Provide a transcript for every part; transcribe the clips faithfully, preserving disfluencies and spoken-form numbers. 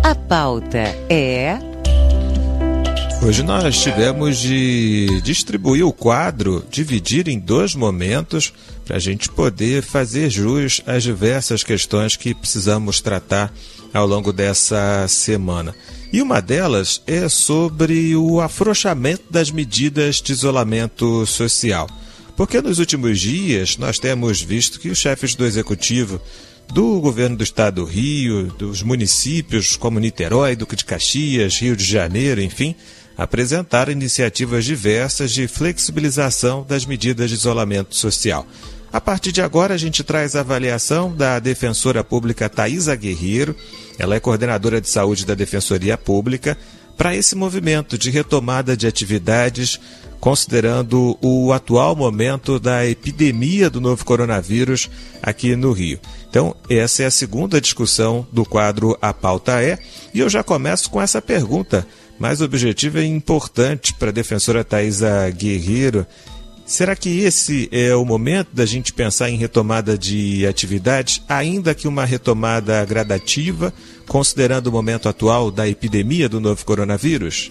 A pauta é... Hoje nós tivemos de distribuir o quadro, dividir em dois momentos, para a gente poder fazer jus às diversas questões que precisamos tratar ao longo dessa semana. E uma delas é sobre o afrouxamento das medidas de isolamento social. Porque nos últimos dias nós temos visto que os chefes do Executivo, do Governo do Estado do Rio, dos municípios como Niterói, Duque de Caxias, Rio de Janeiro, enfim, apresentaram iniciativas diversas de flexibilização das medidas de isolamento social. A partir de agora, a gente traz a avaliação da defensora pública Thaisa Guerreiro, ela é coordenadora de saúde da Defensoria Pública, para esse movimento de retomada de atividades, considerando o atual momento da epidemia do novo coronavírus aqui no Rio. Então, essa é a segunda discussão do quadro A Pauta É, e eu já começo com essa pergunta mais objetiva e importante para a defensora Thaisa Guerreiro. Será que esse é o momento da gente pensar em retomada de atividades, ainda que uma retomada gradativa, considerando o momento atual da epidemia do novo coronavírus?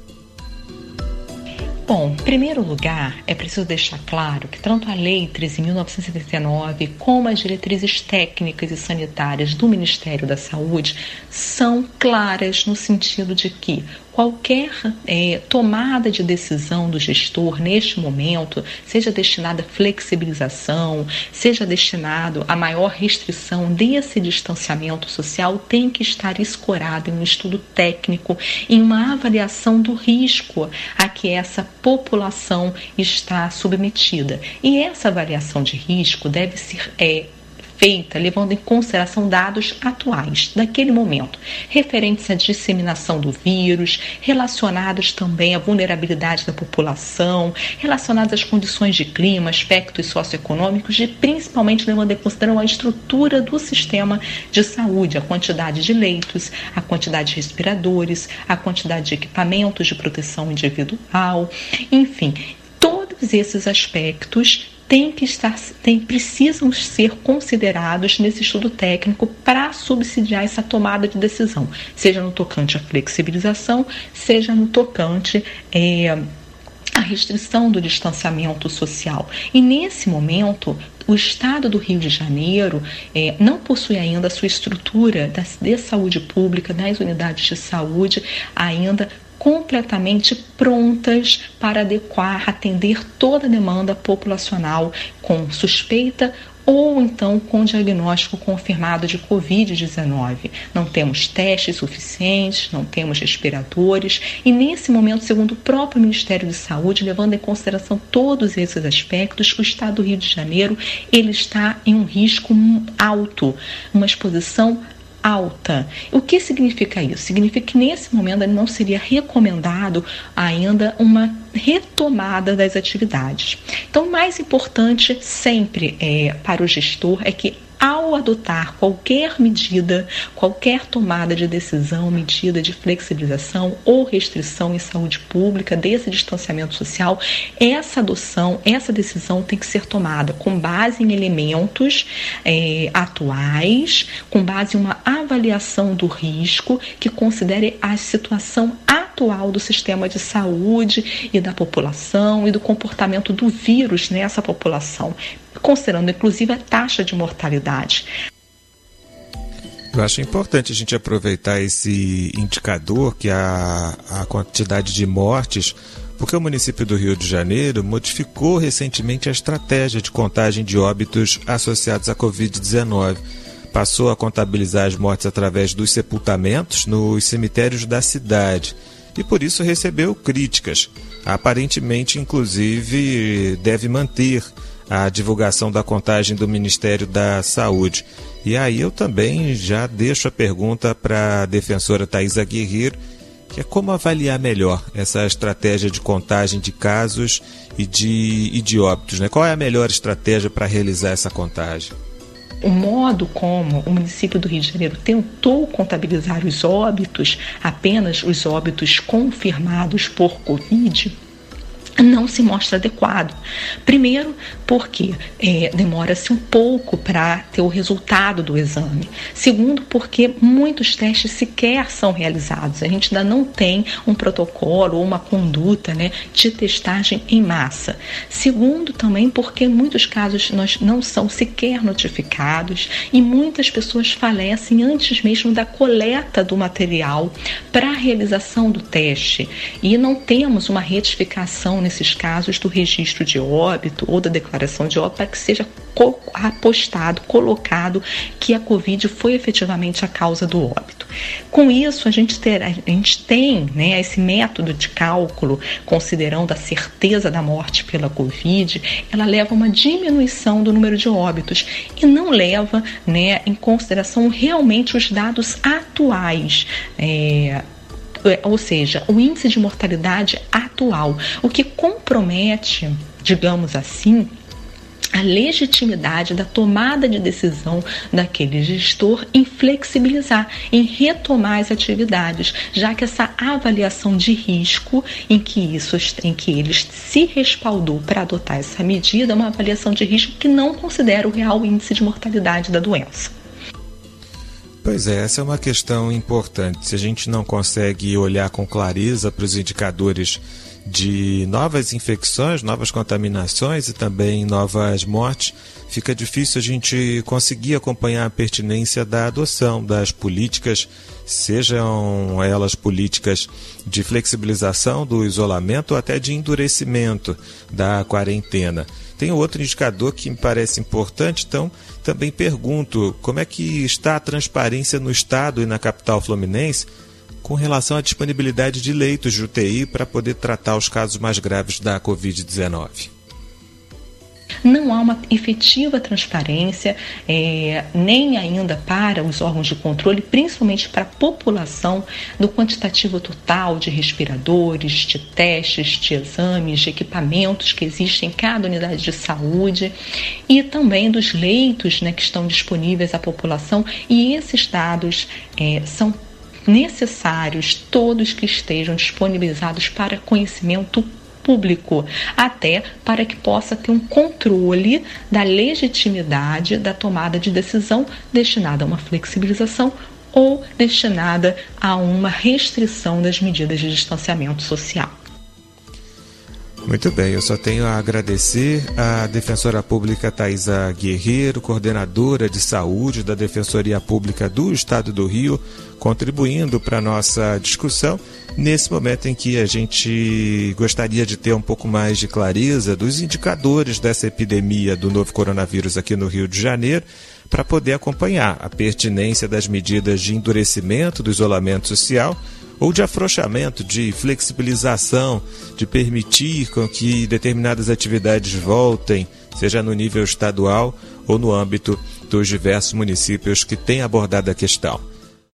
Bom, em primeiro lugar, é preciso deixar claro que tanto a Lei treze mil novecentos e setenta e nove como as diretrizes técnicas e sanitárias do Ministério da Saúde são claras no sentido de que qualquer é, tomada de decisão do gestor neste momento, seja destinada à flexibilização, seja destinado a maior restrição desse distanciamento social, tem que estar escorado em um estudo técnico, em uma avaliação do risco a que essa população está submetida. E essa avaliação de risco deve ser é, feita levando em consideração dados atuais daquele momento, referentes à disseminação do vírus, relacionados também à vulnerabilidade da população, relacionados às condições de clima, aspectos socioeconômicos e principalmente levando em consideração a estrutura do sistema de saúde, a quantidade de leitos, a quantidade de respiradores, a quantidade de equipamentos de proteção individual, enfim, todos esses aspectos Tem que estar, tem, precisam ser considerados nesse estudo técnico para subsidiar essa tomada de decisão, seja no tocante à flexibilização, seja no tocante é, à restrição do distanciamento social. E nesse momento, o Estado do Rio de Janeiro é, não possui ainda a sua estrutura da, de saúde pública, das unidades de saúde, ainda completamente prontas para adequar, atender toda a demanda populacional com suspeita ou então com diagnóstico confirmado de covid dezenove. Não temos testes suficientes, não temos respiradores e nesse momento, segundo o próprio Ministério de Saúde, levando em consideração todos esses aspectos, o Estado do Rio de Janeiro ele está em um risco alto, uma exposição alta. O que significa isso? Significa que nesse momento não seria recomendado ainda uma retomada das atividades. Então, o mais importante sempre é, para o gestor é que ao adotar qualquer medida, qualquer tomada de decisão, medida de flexibilização ou restrição em saúde pública desse distanciamento social, essa adoção, essa decisão tem que ser tomada com base em elementos é, atuais, com base em uma avaliação do risco que considere a situação atual do sistema de saúde e da população e do comportamento do vírus nessa população, considerando inclusive a taxa de mortalidade. Eu acho importante a gente aproveitar esse indicador, que é a, a quantidade de mortes, porque o município do Rio de Janeiro modificou recentemente a estratégia de contagem de óbitos associados à covid dezenove. Passou a contabilizar as mortes através dos sepultamentos nos cemitérios da cidade e por isso recebeu críticas. Aparentemente, inclusive, deve manter a divulgação da contagem do Ministério da Saúde. E aí eu também já deixo a pergunta para a defensora Thaisa Guerreiro, que é como avaliar melhor essa estratégia de contagem de casos e de, e de óbitos, né? Qual é a melhor estratégia para realizar essa contagem? O modo como o município do Rio de Janeiro tentou contabilizar os óbitos, apenas os óbitos confirmados por Covid, não se mostra adequado. Primeiro, porque é, demora-se um pouco para ter o resultado do exame. Segundo, porque muitos testes sequer são realizados. A gente ainda não tem um protocolo ou uma conduta, né, de testagem em massa. Segundo, também porque em muitos casos nós não são sequer notificados e muitas pessoas falecem antes mesmo da coleta do material para a realização do teste. E não temos uma retificação nesses casos do registro de óbito ou da declaração de óbito para que seja apostado, colocado que a Covid foi efetivamente a causa do óbito. Com isso, a gente, ter, a gente tem, né, esse método de cálculo, considerando a certeza da morte pela Covid, ela leva a uma diminuição do número de óbitos e não leva, né, em consideração realmente os dados atuais, é, ou seja, o índice de mortalidade atual, o que compromete, digamos assim, a legitimidade da tomada de decisão daquele gestor em flexibilizar, em retomar as atividades, já que essa avaliação de risco em que, isso, em que ele se respaldou para adotar essa medida é uma avaliação de risco que não considera o real índice de mortalidade da doença. Pois é, essa é uma questão importante. Se a gente não consegue olhar com clareza para os indicadores de novas infecções, novas contaminações e também novas mortes, fica difícil a gente conseguir acompanhar a pertinência da adoção das políticas, sejam elas políticas de flexibilização do isolamento ou até de endurecimento da quarentena. Tem outro indicador que me parece importante, então também pergunto como é que está a transparência no Estado e na capital fluminense com relação à disponibilidade de leitos de U T I para poder tratar os casos mais graves da covid dezenove. Não há uma efetiva transparência, é, nem ainda para os órgãos de controle, principalmente para a população, do quantitativo total de respiradores, de testes, de exames, de equipamentos que existem em cada unidade de saúde e também dos leitos, né, que estão disponíveis à população, e esses dados é, são necessários, todos que estejam disponibilizados para conhecimento público, até para que possa ter um controle da legitimidade da tomada de decisão destinada a uma flexibilização ou destinada a uma restrição das medidas de distanciamento social. Muito bem, eu só tenho a agradecer à defensora pública Thaisa Guerreiro, coordenadora de saúde da Defensoria Pública do Estado do Rio, contribuindo para a nossa discussão nesse momento em que a gente gostaria de ter um pouco mais de clareza dos indicadores dessa epidemia do novo coronavírus aqui no Rio de Janeiro, para poder acompanhar a pertinência das medidas de endurecimento do isolamento social ou de afrouxamento, de flexibilização, de permitir com que determinadas atividades voltem, seja no nível estadual ou no âmbito dos diversos municípios que têm abordado a questão.